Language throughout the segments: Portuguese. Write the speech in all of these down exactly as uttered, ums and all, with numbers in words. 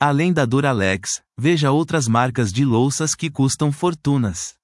Além da Duralex, veja outras marcas de louças que custam fortunas.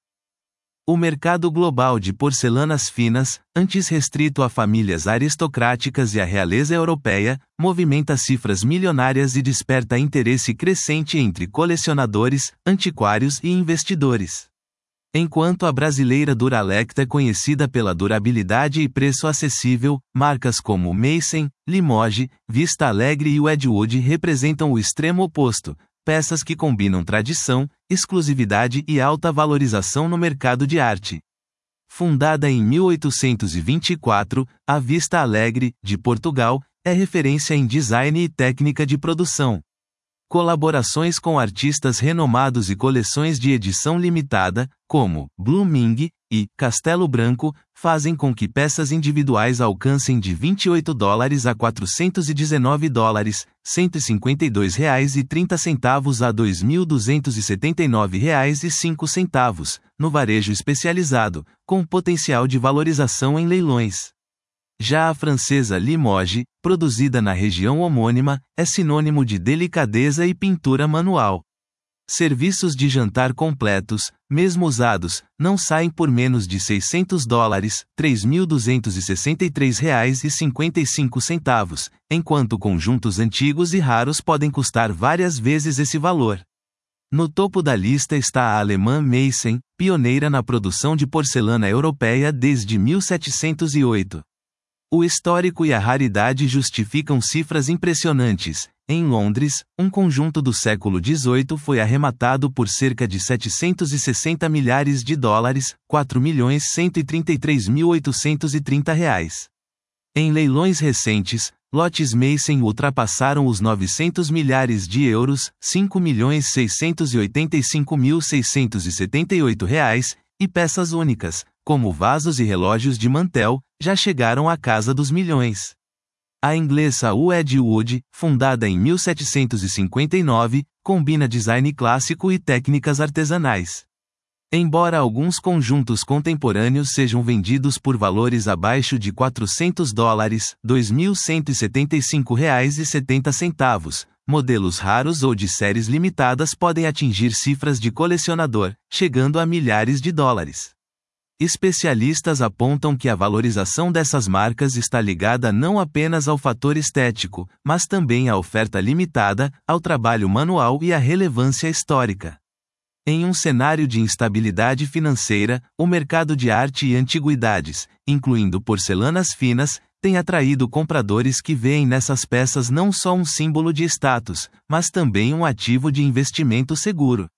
O mercado global de porcelanas finas, antes restrito a famílias aristocráticas e à realeza europeia, movimenta cifras milionárias e desperta interesse crescente entre colecionadores, antiquários e investidores. Enquanto a brasileira Duralex é conhecida pela durabilidade e preço acessível, marcas como Meissen, Limoges, Vista Alegre e Wedgwood representam o extremo oposto, peças que combinam tradição, exclusividade e alta valorização no mercado de arte. Fundada em mil oitocentos e vinte e quatro, a Vista Alegre, de Portugal, é referência em design e técnica de produção. Colaborações com artistas renomados e coleções de edição limitada, como Blooming e Castelo Branco, fazem com que peças individuais alcancem de vinte e oito dólares a quatrocentos e dezenove dólares, cento e cinquenta e dois reais e trinta centavos a dois mil duzentos e setenta e nove reais e cinco centavos, no varejo especializado, com potencial de valorização em leilões. Já a francesa Limoges, produzida na região homônima, é sinônimo de delicadeza e pintura manual. Serviços de jantar completos, mesmo usados, não saem por menos de seiscentos dólares, três mil duzentos e sessenta e três reais e cinquenta e cinco centavos, enquanto conjuntos antigos e raros podem custar várias vezes esse valor. No topo da lista está a alemã Meissen, pioneira na produção de porcelana europeia desde mil setecentos e oito. O histórico e a raridade justificam cifras impressionantes. Em Londres, um conjunto do século dezoito foi arrematado por cerca de setecentos e sessenta milhares de dólares, quatro milhões cento e trinta e três mil oitocentos e trinta reais. Em leilões recentes, lotes Meissen ultrapassaram os novecentos milhares de euros, cinco milhões seiscentos e oitenta e cinco mil seiscentos e setenta e oito reais, e peças únicas, como vasos e relógios de mantel, já chegaram à casa dos milhões. A inglesa Wedgwood, fundada em mil setecentos e cinquenta e nove, combina design clássico e técnicas artesanais. Embora alguns conjuntos contemporâneos sejam vendidos por valores abaixo de quatrocentos dólares, dois mil cento e setenta e cinco reais e setenta centavos, modelos raros ou de séries limitadas podem atingir cifras de colecionador, chegando a milhares de dólares. Especialistas apontam que a valorização dessas marcas está ligada não apenas ao fator estético, mas também à oferta limitada, ao trabalho manual e à relevância histórica. Em um cenário de instabilidade financeira, o mercado de arte e antiguidades, incluindo porcelanas finas, tem atraído compradores que veem nessas peças não só um símbolo de status, mas também um ativo de investimento seguro.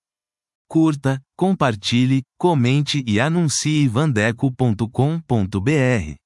Curta, compartilhe, comente e anuncie vandeco ponto com ponto br.